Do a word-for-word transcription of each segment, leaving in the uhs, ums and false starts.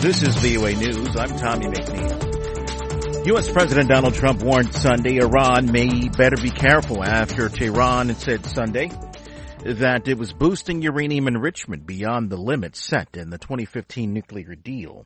This is V O A News. I'm Tommy McNeil. U S. President Donald Trump warned Sunday Iran may better be careful after Tehran said Sunday that it was boosting uranium enrichment beyond the limits set in the twenty fifteen nuclear deal.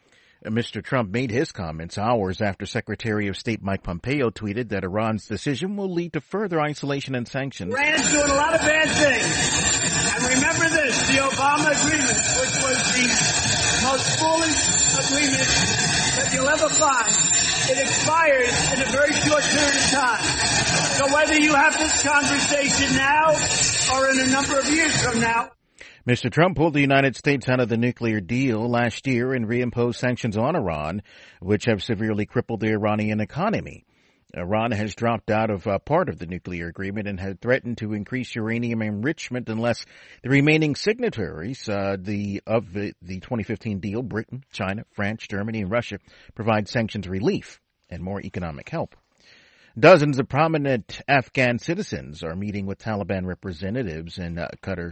Mister Trump made his comments hours after Secretary of State Mike Pompeo tweeted that Iran's decision will lead to further isolation and sanctions. Iran's doing a lot of bad things. And remember this, the Obama agreement, which was the most foolish agreement that you'll ever find, it expires in a very short period of time. So whether you have this conversation now or in a number of years from now, Mister Trump pulled the United States out of the nuclear deal last year and reimposed sanctions on Iran, which have severely crippled the Iranian economy. Iran has dropped out of uh, part of the nuclear agreement and had threatened to increase uranium enrichment unless the remaining signatories uh, the of the, the twenty fifteen deal, Britain, China, France, Germany, and Russia, provide sanctions relief and more economic help. Dozens of prominent Afghan citizens are meeting with Taliban representatives in uh, Qatar.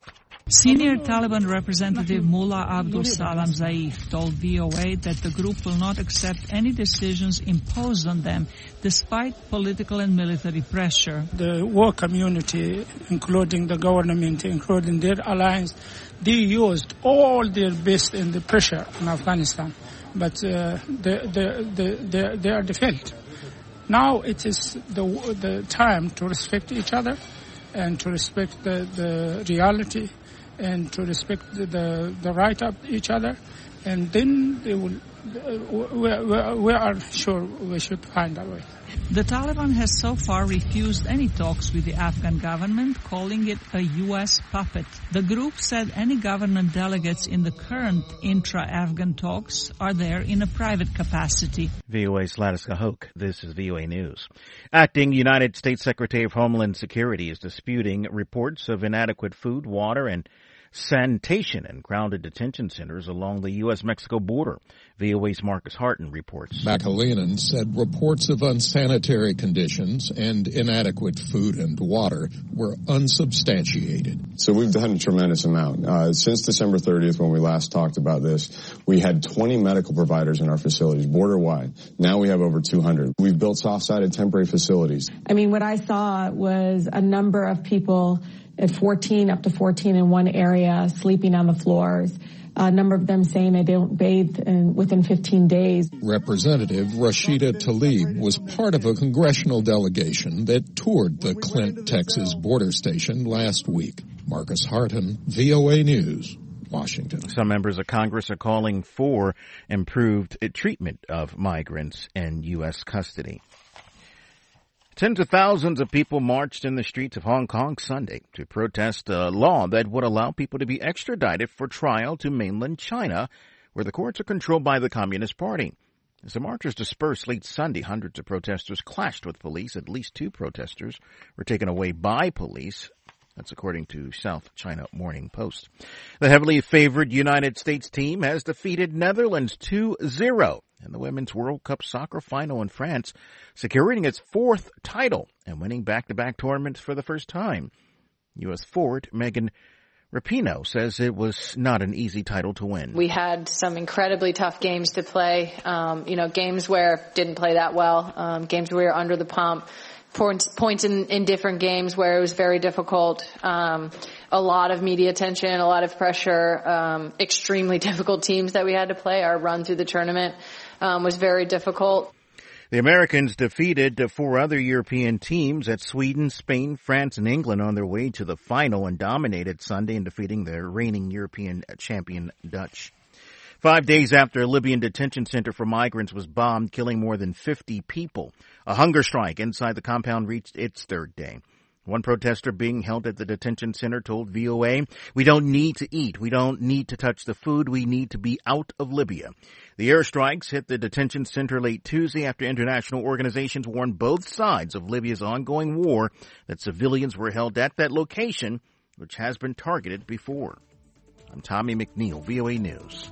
Senior Taliban representative Mullah Abdul Salam Zaif told V O A that the group will not accept any decisions imposed on them despite political and military pressure. The war community, including the government, including their alliance, they used all their best in the pressure in Afghanistan, but uh, they, they, they, they, they are defeated. Now it is the, the time to respect each other and to respect the, the reality and to respect the, the, the right of each other, and then they will, we, we, we are sure we should find a way. The Taliban has so far refused any talks with the Afghan government, calling it a U S puppet. The group said any government delegates in the current intra-Afghan talks are there in a private capacity. V O A's Ladiska Hoke. This is V O A News. Acting United States Secretary of Homeland Security is disputing reports of inadequate food, water, and sanitation in crowded detention centers along the U S Mexico border. V O A's Marcus Harton reports. McAleenan said reports of unsanitary conditions and inadequate food and water were unsubstantiated. So we've done a tremendous amount. Uh, since December thirtieth, when we last talked about this, we had twenty medical providers in our facilities, border-wide. Now we have over two hundred. We've built soft-sided temporary facilities. I mean, what I saw was a number of people at fourteen, up to fourteen in one area, sleeping on the floors. A number of them saying they don't bathe in, within fifteen days. Representative Rashida Tlaib was part of a congressional delegation that toured the Clint, Texas border station last week. Marcus Harton, V O A News, Washington. Some members of Congress are calling for improved treatment of migrants in U S custody. Tens of thousands of people marched in the streets of Hong Kong Sunday to protest a law that would allow people to be extradited for trial to mainland China, where the courts are controlled by the Communist Party. As the marchers dispersed late Sunday, hundreds of protesters clashed with police. At least two protesters were taken away by police. That's according to South China Morning Post. The heavily favored United States team has defeated Netherlands two zero in the Women's World Cup soccer final in France, securing its fourth title and winning back-to-back tournaments for the first time. U S forward Megan Rapinoe says it was not an easy title to win. We had some incredibly tough games to play, um, you know, games where didn't play that well, um, games where we were under the pump. Points, points in, in different games where it was very difficult, um, a lot of media attention, a lot of pressure, um, extremely difficult teams that we had to play. Our run through the tournament um, was very difficult. The Americans defeated four other European teams at Sweden, Spain, France, and England on their way to the final and dominated Sunday in defeating the reigning European champion Dutch. Five days after a Libyan detention center for migrants was bombed, killing more than fifty people, a hunger strike inside the compound reached its third day. One protester being held at the detention center told V O A, "We don't need to eat. We don't need to touch the food. We need to be out of Libya." The airstrikes hit the detention center late Tuesday after international organizations warned both sides of Libya's ongoing war that civilians were held at that location, which has been targeted before. I'm Tommy McNeil, V O A News.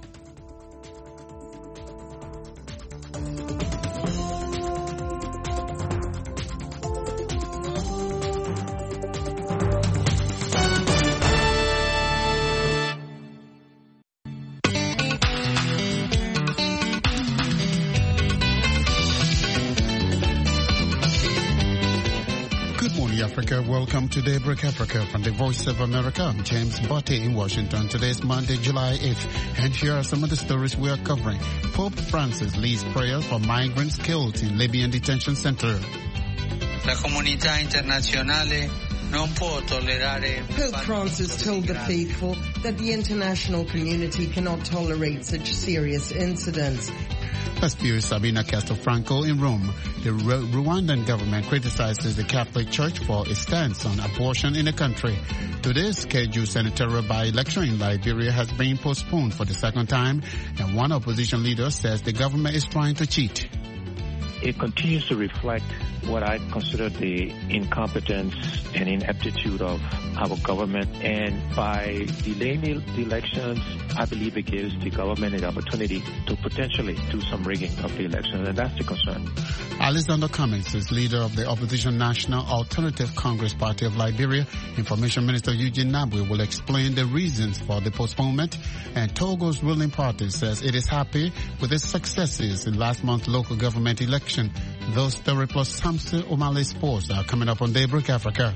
Good morning, Africa. Welcome to Daybreak Africa from the Voice of America. I'm James Botte in Washington. Today is Monday, July eighth, and here are some of the stories we are covering. Pope Francis leads prayers for migrants killed in Libyan detention center. La comunità internazionale non può tollerare. Pope Francis told the faithful that the international community cannot tolerate such serious incidents. Let's view Sabina Castelfranco in Rome. The Ru- Rwandan government criticizes the Catholic Church for its stance on abortion in the country. Today's scheduled senatorial by-election in Liberia has been postponed for the second time, and one opposition leader says the government is trying to cheat. It continues to reflect what I consider the incompetence and ineptitude of our government. And by delaying the elections, I believe it gives the government an opportunity to potentially do some rigging of the election, and that's the concern. Alexander Cummings is leader of the opposition National Alternative Congress Party of Liberia. Information Minister Eugene Nabwe will explain the reasons for the postponement. And Togo's ruling party says it is happy with its successes in last month's local government election. Those story plus Samson O'Malley sports are coming up on Daybreak Africa.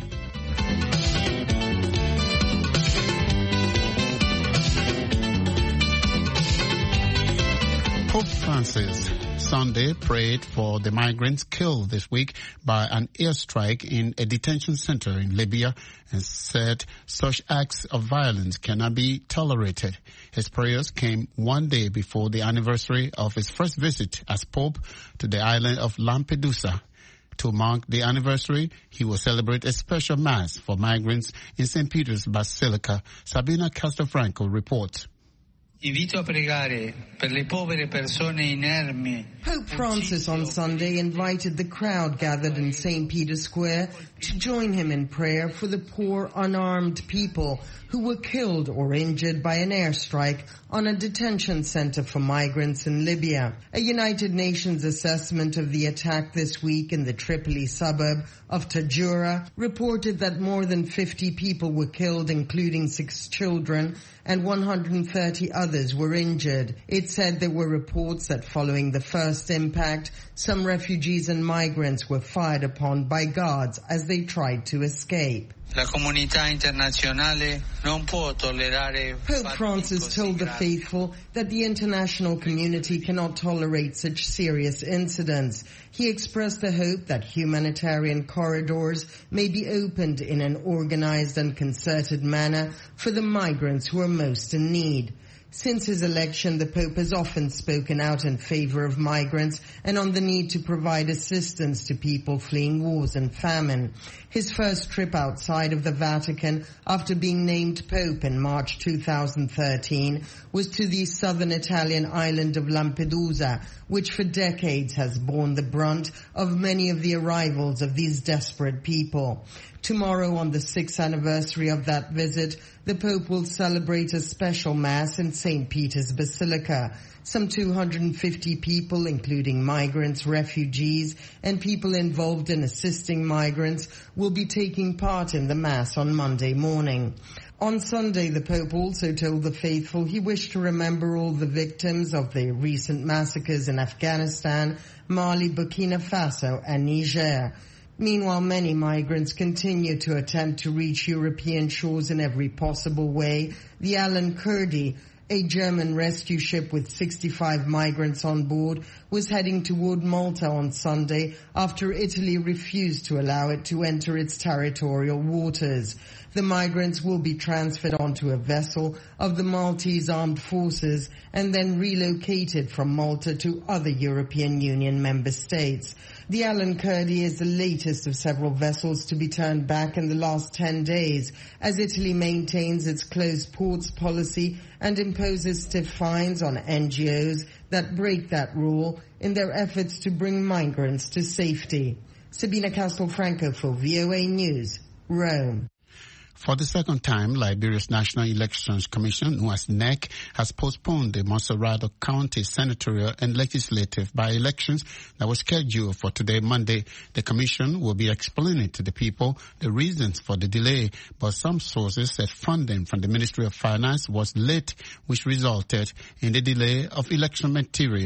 Pope Francis Sunday prayed for the migrants killed this week by an airstrike in a detention center in Libya and said such acts of violence cannot be tolerated. His prayers came one day before the anniversary of his first visit as Pope to the island of Lampedusa. To mark the anniversary, he will celebrate a special mass for migrants in Saint Peter's Basilica. Sabina Castelfranco reports. Invito a pregare per le povere persone inermi. Pope Francis on Sunday invited the crowd gathered in Saint Peter's Square to join him in prayer for the poor unarmed people who were killed or injured by an airstrike on a detention center for migrants in Libya. A United Nations assessment of the attack this week in the Tripoli suburb of Tajura reported that more than fifty people were killed, including six children, and one hundred thirty others were injured. It said there were reports that following the first impact, some refugees and migrants were fired upon by guards as they tried to escape. La comunità internazionale non può tollerare. Pope Francis told the faithful that the international community cannot tolerate such serious incidents. He expressed the hope that humanitarian corridors may be opened in an organized and concerted manner for the migrants who are most in need. Since his election, the Pope has often spoken out in favor of migrants and on the need to provide assistance to people fleeing wars and famine. His first trip outside of the Vatican after being named Pope in March two thousand thirteen was to the southern Italian island of Lampedusa, which for decades has borne the brunt of many of the arrivals of these desperate people. Tomorrow, on the sixth anniversary of that visit, the Pope will celebrate a special Mass in Saint Peter's Basilica. Some two hundred fifty people, including migrants, refugees, and people involved in assisting migrants, will be taking part in the Mass on Monday morning. On Sunday, the Pope also told the faithful he wished to remember all the victims of the recent massacres in Afghanistan, Mali, Burkina Faso, and Niger. Meanwhile, many migrants continue to attempt to reach European shores in every possible way. The Alan Kurdi, a German rescue ship with sixty-five migrants on board, was heading toward Malta on Sunday after Italy refused to allow it to enter its territorial waters. The migrants will be transferred onto a vessel of the Maltese Armed Forces and then relocated from Malta to other European Union member states. The Alan Kurdi is the latest of several vessels to be turned back in the last ten days, as Italy maintains its closed ports policy and imposes stiff fines on N G Os that break that rule in their efforts to bring migrants to safety. Sabina Castelfranco for V O A News, Rome. For the second time, Liberia's National Elections Commission, known as N E C, has postponed the Monserrado County senatorial and legislative by-elections that were scheduled for today, Monday. The commission will be explaining to the people the reasons for the delay, but some sources said funding from the Ministry of Finance was late, which resulted in the delay of election materials.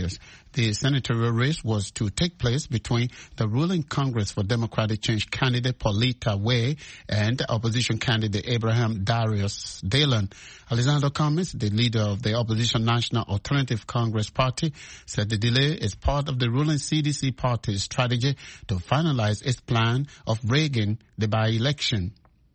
The senatorial race was to take place between the ruling Congress for Democratic Change candidate Paulita Way and the opposition candidate Abraham Darius Dallon. Alexander Cummings, the leader of the opposition National Alternative Congress Party, said the delay is part of the ruling C D C party's strategy to finalize its plan of rigging the by-election.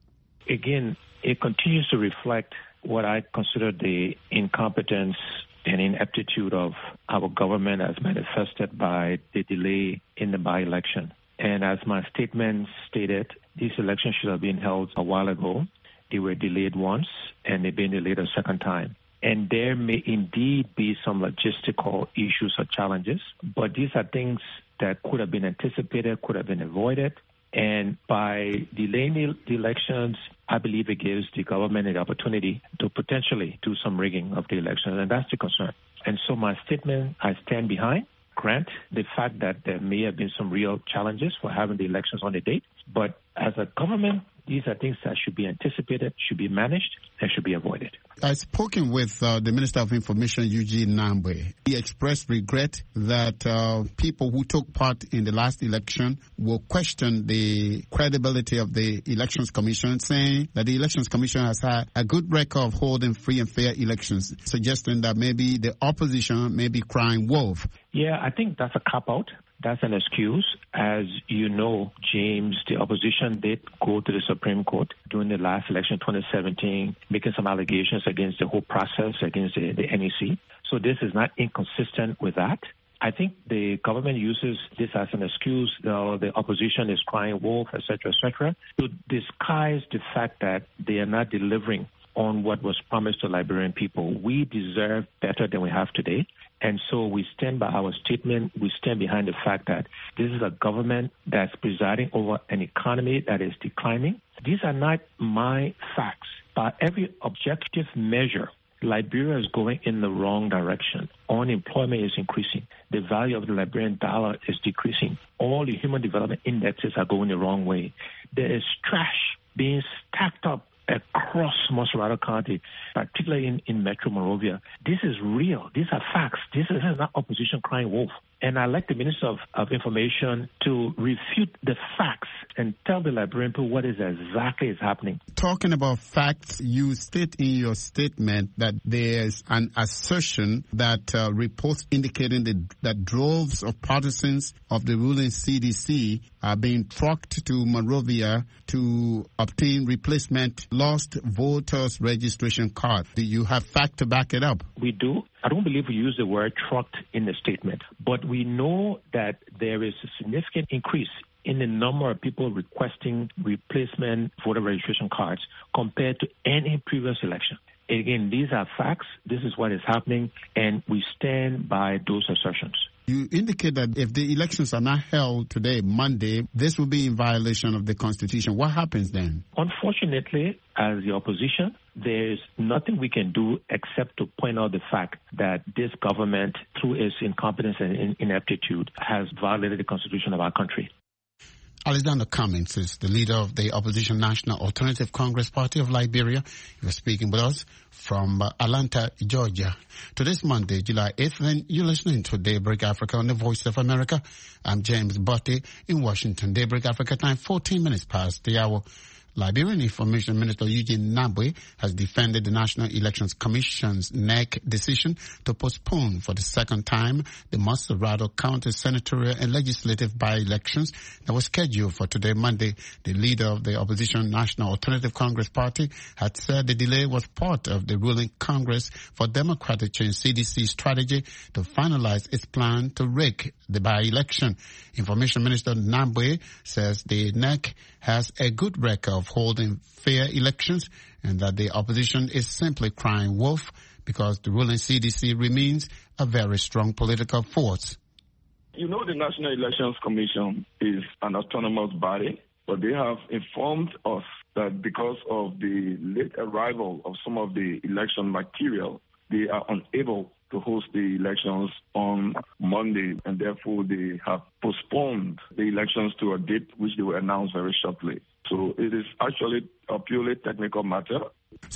Again, it continues to reflect what I consider the incompetence and ineptitude of our government as manifested by the delay in the by-election. And as my statement stated, these elections should have been held a while ago. They were delayed once, and they've been delayed a second time. And there may indeed be some logistical issues or challenges, but these are things that could have been anticipated, could have been avoided. And by delaying the elections, I believe it gives the government the opportunity to potentially do some rigging of the elections, and that's the concern. And so my statement, I stand behind. Grant the fact that there may have been some real challenges for having the elections on the date, but as a government, these are things that should be anticipated, should be managed, and should be avoided. I spoken with uh, the Minister of Information, Eugene Nambwe. He expressed regret that uh, people who took part in the last election will question the credibility of the Elections Commission, saying that the Elections Commission has had a good record of holding free and fair elections, suggesting that maybe the opposition may be crying wolf. Yeah, I think that's a cop-out. That's an excuse. As you know, James, the opposition did go to the Supreme Court during the last election, twenty seventeen, making some allegations against the whole process, against the, the N E C. So this is not inconsistent with that. I think the government uses this as an excuse, you know, the opposition is crying wolf, et cetera, et cetera, to disguise the fact that they are not delivering on what was promised to Liberian people. We deserve better than we have today. And so we stand by our statement. We stand behind the fact that this is a government that's presiding over an economy that is declining. These are not my facts. By every objective measure, Liberia is going in the wrong direction. Unemployment is increasing. The value of the Liberian dollar is decreasing. All the human development indexes are going the wrong way. There is trash being stacked up across Montserrat County, particularly in, in Metro Monrovia. This is real. These are facts. This is, this is not opposition crying wolf. And I'd like the Minister of, of Information to refute the facts and tell the Liberian people what is exactly is happening. Talking about facts, you state in your statement that there's an assertion that uh, reports indicating that, that droves of partisans of the ruling C D C are being trucked to Monrovia to obtain replacement lost voters registration cards. Do you have fact to back it up? We do. I don't believe we use the word trucked in the statement, but we know that there is a significant increase in the number of people requesting replacement voter registration cards compared to any previous election. Again, these are facts. This is what is happening, and we stand by those assertions. You indicate that if the elections are not held today, Monday, this will be in violation of the Constitution. What happens then? Unfortunately, as the opposition, there's nothing we can do except to point out the fact that this government, through its incompetence and ineptitude, has violated the Constitution of our country. Alexander Cummings is the leader of the opposition National Alternative Congress Party of Liberia. He was speaking with us from uh, Atlanta, Georgia. Today's Monday, July eighth, and you're listening to Daybreak Africa on the Voice of America. I'm James Botte in Washington. Daybreak Africa time, fourteen minutes past the hour. Liberian Information Minister Eugene Nambwe has defended the National Elections Commission's N E C decision to postpone for the second time the Montserrat County senatorial and legislative by-elections that was scheduled for today, Monday. The leader of the opposition National Alternative Congress Party had said the delay was part of the ruling Congress for Democratic Change C D C strategy to finalize its plan to rig the by-election. Information Minister Nambwe says the N E C has a good record of holding fair elections and that the opposition is simply crying wolf because the ruling C D C remains a very strong political force. You know, the National Elections Commission is an autonomous body, but they have informed us that because of the late arrival of some of the election material, they are unable to host the elections on Monday, and therefore they have postponed the elections to a date which they will announce very shortly. So it is actually a purely technical matter. So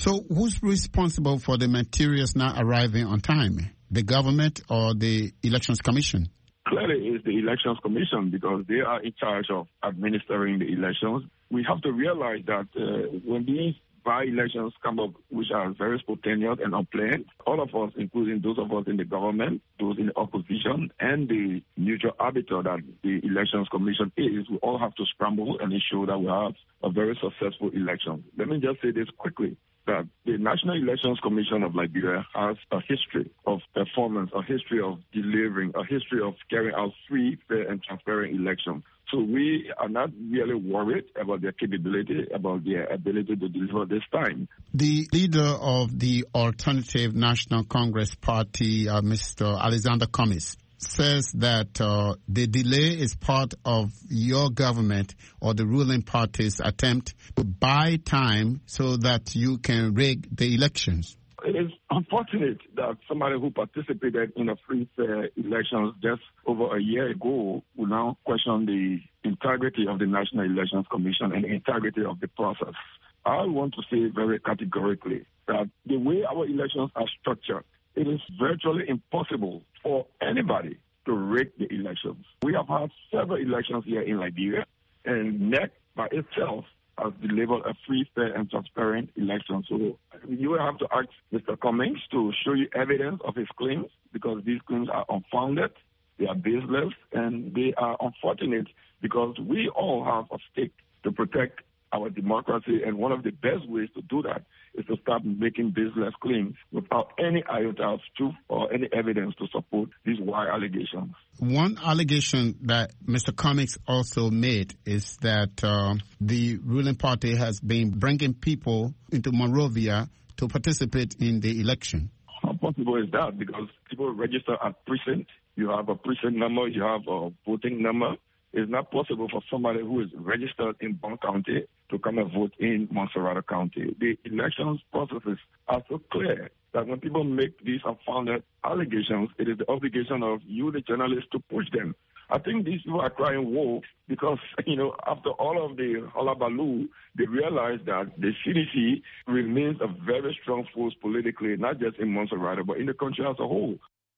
So who's responsible for the materials not arriving on time? The government or the Elections Commission? Clearly, it's the Elections Commission because they are in charge of administering the elections. We have to realize that uh, when these by-elections come up, which are very spontaneous and unplanned, all of us, including those of us in the government, those in the opposition, and the neutral arbiter that the Elections Commission is, we all have to scramble and ensure that we have a very successful election. Let me just say this quickly, that the National Elections Commission of Liberia has a history of performance, a history of delivering, a history of carrying out free, fair, and transparent elections. So we are not really worried about their capability, about their ability to deliver this time. The leader of the Alternative National Congress Party, uh, Mister Alexander Cummings, says that uh, the delay is part of your government or the ruling party's attempt to buy time so that you can rig the elections. It is unfortunate that somebody who participated in a free, fair elections just over a year ago will now question the integrity of the National Elections Commission and the integrity of the process. I want to say very categorically that the way our elections are structured, it is virtually impossible for anybody to rig the elections. We have had several elections here in Liberia, and N E C by itself has delivered a free, fair, and transparent election. So you will have to ask Mister Cummings to show you evidence of his claims, because these claims are unfounded, they are baseless, and they are unfortunate because we all have a stake to protect our democracy, and one of the best ways to do that is to start making baseless claims without any iota of truth or any evidence to support these wild allegations. One allegation that Mister Cummings also made is that uh, the ruling party has been bringing people into Monrovia to participate in the election. How possible is that? Because people register at precinct. You have a precinct number, you have a voting number. It's not possible for somebody who is registered in Bond County to come and vote in Montserrat County. The elections processes are so clear that when people make these unfounded allegations, it is the obligation of you, the journalists, to push them. I think these people are crying wolf because, you know, after all of the hullabaloo, they realize that the C D C remains a very strong force politically, not just in Montserrat, but in the country as a whole.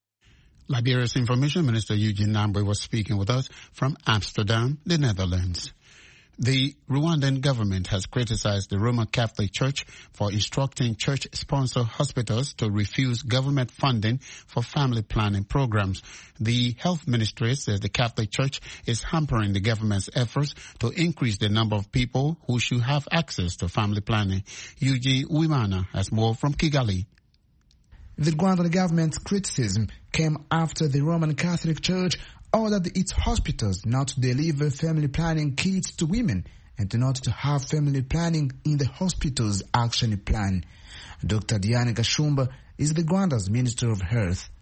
Liberia's Information Minister Eugene Nambwe was speaking with us from Amsterdam, the Netherlands. The Rwandan government has criticized the Roman Catholic Church for instructing church-sponsored hospitals to refuse government funding for family planning programs. The health ministry says the Catholic Church is hampering the government's efforts to increase the number of people who should have access to family planning. Eugene Uimana has more from Kigali. The Rwandan government's criticism came after the Roman Catholic Church ordered its hospitals not to deliver family planning kits to women and not to have family planning in the hospital's action plan. Doctor Diane Gashumba is the Rwanda's Minister of Health.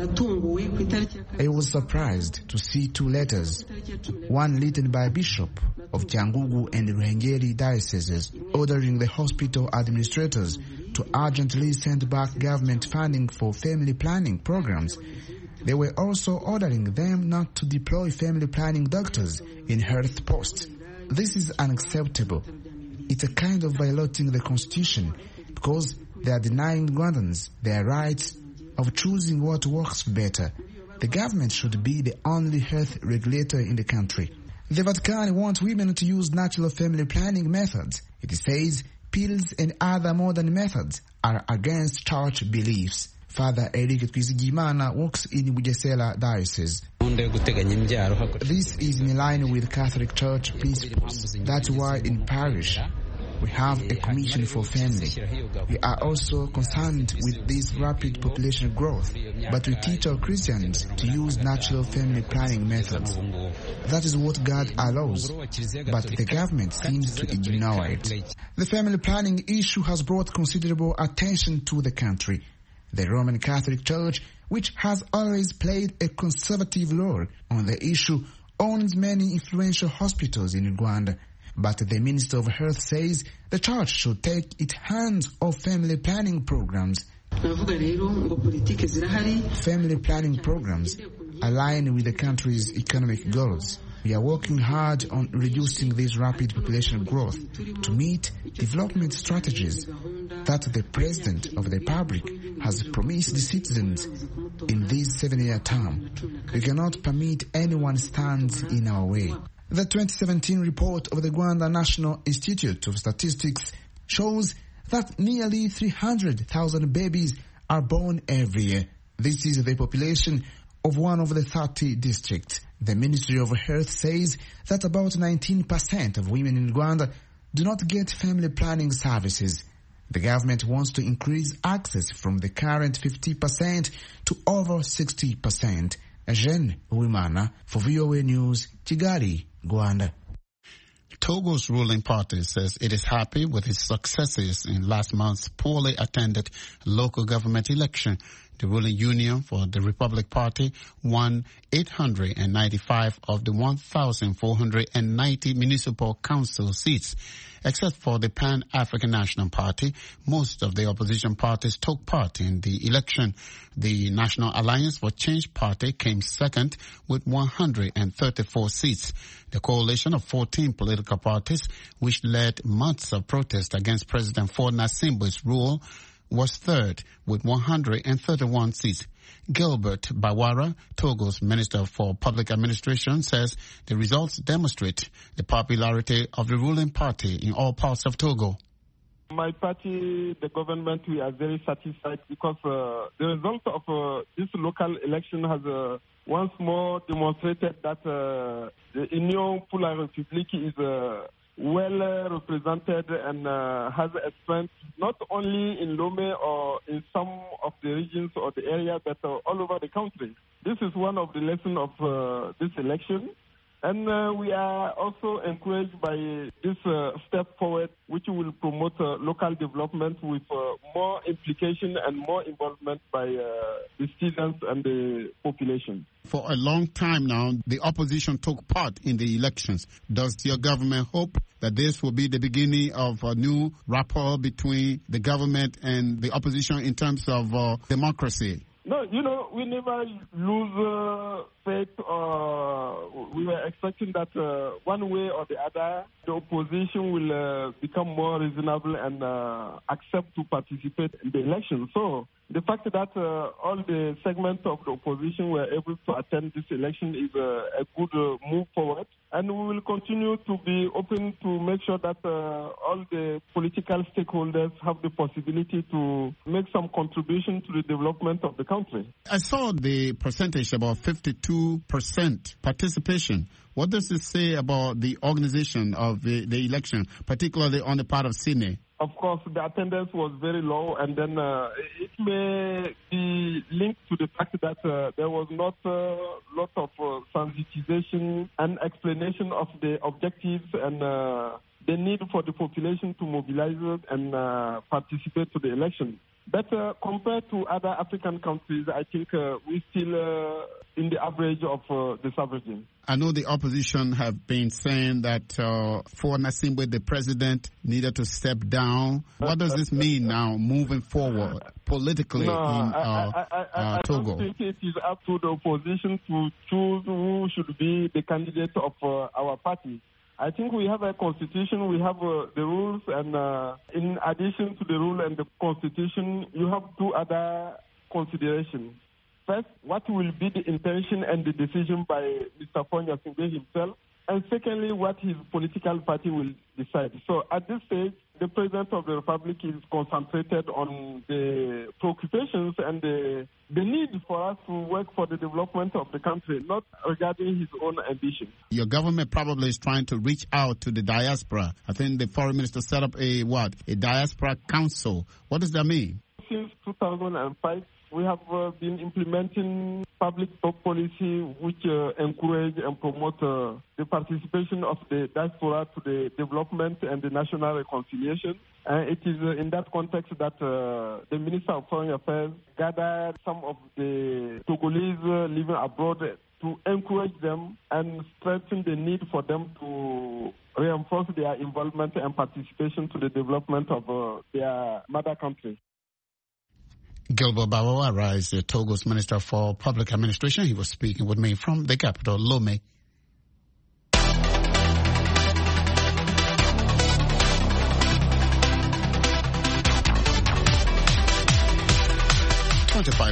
I was surprised to see two letters, one written by a bishop of Cyangugu and Ruhengeri dioceses, ordering the hospital administrators to urgently send back government funding for family planning programs. They were also ordering them not to deploy family planning doctors in health posts. This is unacceptable. It's a kind of violating the constitution because they are denying Rwandans their rights of choosing what works better. The government should be the only health regulator in the country. The Vatican wants women to use natural family planning methods. It says pills and other modern methods are against church beliefs. Father Eric Twizigimana works in Bugesera Diocese. This is in line with Catholic Church principles. That's why in parish we have a commission for family. We are also concerned with this rapid population growth, but we teach our Christians to use natural family planning methods. That is what God allows, but the government seems to ignore it. The family planning issue has brought considerable attention to the country. The Roman Catholic Church, which has always played a conservative role on the issue, owns many influential hospitals in Rwanda. But the Minister of Health says the church should take its hands off family planning programs. Family planning programs align with the country's economic goals. We are working hard on reducing this rapid population growth to meet development strategies. that the President of the Republic has promised the citizens in this seven-year term. We cannot permit anyone stand in our way. The twenty seventeen report of the Rwanda National Institute of Statistics shows that nearly three hundred thousand babies are born every year. This is the population of one of the thirty districts. The Ministry of Health says that about nineteen percent of women in Rwanda do not get family planning services. The government wants to increase access from the current fifty percent to over sixty percent. Eugene Uwimana for V O A News, Kigali, Rwanda. Togo's ruling party says it is happy with its successes in last month's poorly attended local government election. The ruling Union for the Republic Party won eight hundred ninety-five of the one thousand four hundred ninety municipal council seats. Except for the Pan-African National Party, most of the opposition parties took part in the election. The National Alliance for Change Party came second with one hundred thirty-four seats. The coalition of fourteen political parties, which led months of protest against President Faure Gnassingbe's rule, was third with one hundred thirty-one seats. Gilbert Bawara, Togo's Minister for Public Administration, says the results demonstrate the popularity of the ruling party in all parts of Togo. My party, the government, we are very satisfied because uh, the result of uh, this local election has uh, once more demonstrated that uh, the Union pour la République is uh, well uh, represented and uh, has a strength not only in Lomé or in some of the regions or the area, but uh, all over the country. This is one of the lessons of uh, this election. And uh, we are also encouraged by this uh, step forward, which will promote uh, local development with uh, more implication and more involvement by uh, the citizens and the population. For a long time now, the opposition took part in the elections. Does your government hope that this will be the beginning of a new rapport between the government and the opposition in terms of uh, democracy? No, you know, we never lose uh, faith. Uh, we were expecting that uh, one way or the other, the opposition will uh, become more reasonable and uh, accept to participate in the election. So the fact that uh, all the segments of the opposition were able to attend this election is uh, a good uh, move forward. And we will continue to be open to make sure that uh, all the political stakeholders have the possibility to make some contribution to the development of the country. I saw the percentage, about fifty-two percent participation. What does it say about the organization of the, the election, particularly on the part of Sydney? Of course, the attendance was very low, and then uh, it may be linked to the fact that uh, there was not a uh, lot of uh, sensitization and explanation of the objectives and uh, the need for the population to mobilize and uh, participate to the election. But uh, compared to other African countries, I think uh, we're still uh, in the average of uh, the averaging. I know the opposition have been saying that uh, Faure Gnassingbe, the president, needed to step down. What does this mean now, moving forward politically no, in uh, I, I, I, uh, Togo? I don't think it is up to the opposition to choose who should be the candidate of uh, our party. I think we have a constitution, we have uh, the rules, and uh, in addition to the rule and the constitution, you have two other considerations. First, what will be the intention and the decision by Mister Faure Gnassingbe himself? And secondly, what his political party will decide. So at this stage, the President of the Republic is concentrated on the preoccupations and the, the need for us to work for the development of the country, not regarding his own ambition. Your government probably is trying to reach out to the diaspora. I think the Foreign Minister set up a, what, a diaspora council. What does that mean? Since two thousand five, we have uh, been implementing public policy which uh, encourage and promote uh, the participation of the diaspora to the development and the national reconciliation. And it is uh, in that context that uh, the Minister of Foreign Affairs gathered some of the Togolese uh, living abroad to encourage them and strengthen the need for them to reinforce their involvement and participation to the development of uh, their mother country. Gilbert Bawara is Togo's Minister for Public Administration. He was speaking with me from the capital, Lomé.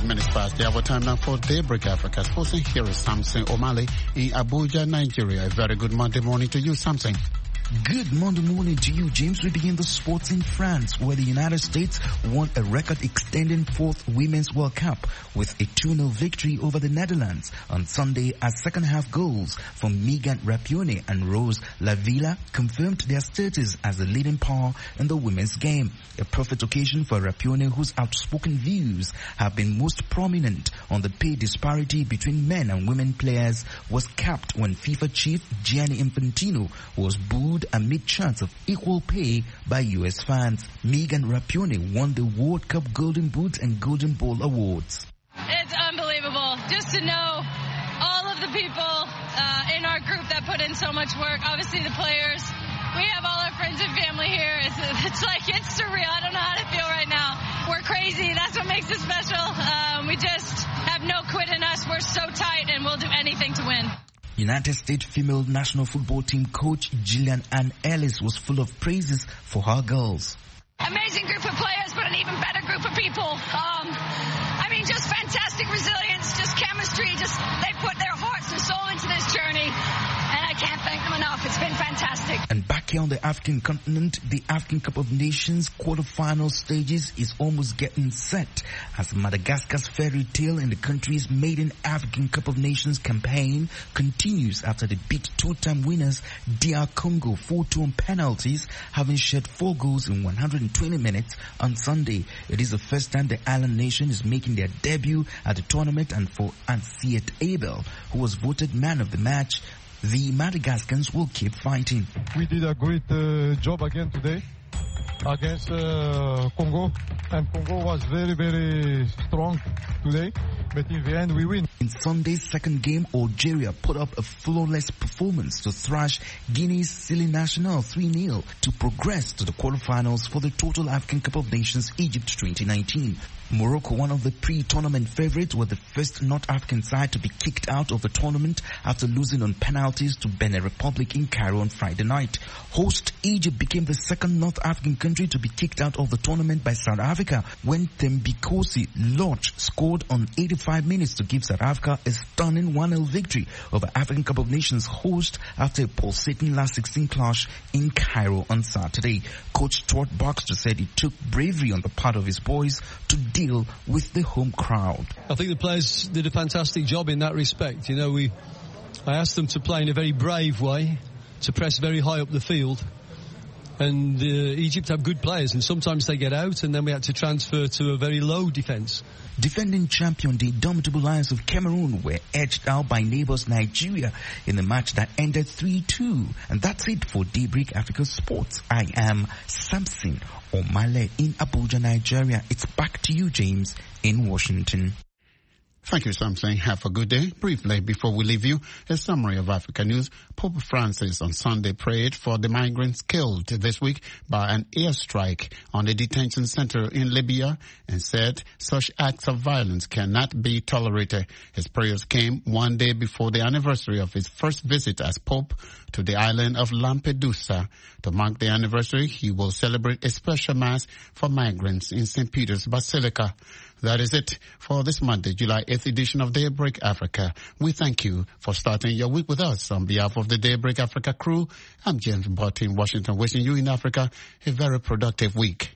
Five minutes past the hour time now for Daybreak Africa. Sports, and here is Samson O'Malley in Abuja, Nigeria. A very good Monday morning to you, Samson. Good Monday morning to you, James. We begin the sports in France, where the United States won a record-extending fourth Women's World Cup with a two nil victory over the Netherlands on Sunday, as second-half goals from Megan Rapinoe and Rose Lavilla confirmed their status as the leading power in the women's game. A perfect occasion for Rapinoe, whose outspoken views have been most prominent on the pay disparity between men and women players, was capped when FIFA chief Gianni Infantino was booed amid chants of equal pay by U S fans. Megan Rapinoe won the World Cup Golden Boot and Golden Ball awards. It's unbelievable just to know all of the people uh, in our group that put in so much work. Obviously the players. We have all our friends and family here. It's, it's like, it's surreal. I don't know how to feel right now. We're crazy. That's what makes it special. Um, we just have no quit in us. We're so tight and we'll do anything to win. United States female national football team coach Gillian Ann Ellis was full of praises for her girls. Amazing group of players, but an even better group of people. Um, I mean, just fantastic resilience, just chemistry. Just they put their hearts and soul into this journey, and I can't thank them enough. It's been fantastic. And back here on the African continent, the African Cup of Nations quarterfinal stages is almost getting set as Madagascar's fairy tale in the country's maiden African Cup of Nations campaign continues after they beat two-time winners D R Congo four two on penalties, having shed four goals in one hundred twenty minutes on Sunday. It is the first time the island nation is making their debut at the tournament, and for Ansiet Abel, who was voted man of the match, the Madagascans will keep fighting. We did a great uh, job again today against uh, Congo, and Congo was very, very strong today, but in the end we win. In Sunday's second game, Algeria put up a flawless performance to thrash Guinea's Silly National three nil to progress to the quarterfinals for the Total African Cup of Nations Egypt twenty nineteen. Morocco, one of the pre-tournament favorites, were the first North African side to be kicked out of the tournament after losing on penalties to Benin Republic in Cairo on Friday night. Host Egypt became the second North African country to be kicked out of the tournament by South Africa when Thembikosi Lorch scored on eighty-five minutes to give South Africa a stunning one nil victory over African Cup of Nations host after a pulsating last sixteen clash in Cairo on Saturday. Coach Stuart Baxter said it took bravery on the part of his boys to deal with the home crowd. I think the players did a fantastic job in that respect. You know, we, I asked them to play in a very brave way, to press very high up the field. And uh, Egypt have good players, and sometimes they get out, and then we had to transfer to a very low defence. Defending champion, the Indomitable Lions of Cameroon were edged out by neighbours Nigeria in a match that ended three two. And that's it for Daybreak Africa Sports. I am Samson O'Malley in Abuja, Nigeria. It's back to you, James, in Washington. Thank you, Samson. Have a good day. Briefly, before we leave you, a summary of Africa news. Pope Francis on Sunday prayed for the migrants killed this week by an airstrike on a detention center in Libya and said such acts of violence cannot be tolerated. His prayers came one day before the anniversary of his first visit as Pope to the island of Lampedusa. To mark the anniversary, he will celebrate a special mass for migrants in Saint Peter's Basilica. That is it for this Monday, July eighth edition of Daybreak Africa. We thank you for starting your week with us. On behalf of the Daybreak Africa crew, I'm James Butt in Washington, wishing you in Africa a very productive week.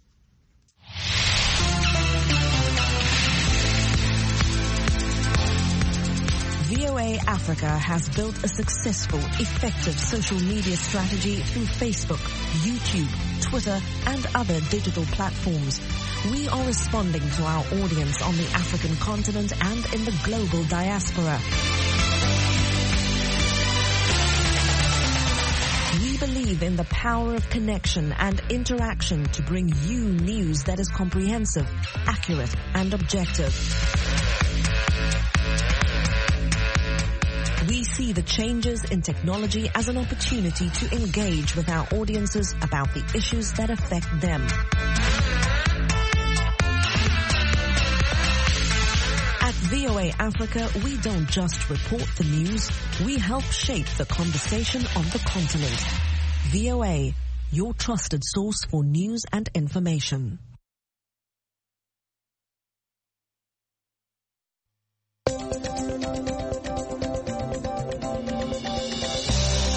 V O A Africa has built a successful, effective social media strategy through Facebook, YouTube, Twitter, and other digital platforms. We are responding to our audience on the African continent and in the global diaspora. We believe in the power of connection and interaction to bring you news that is comprehensive, accurate, and objective. We see the changes in technology as an opportunity to engage with our audiences about the issues that affect them. At V O A Africa, we don't just report the news, we help shape the conversation on the continent. V O A, your trusted source for news and information.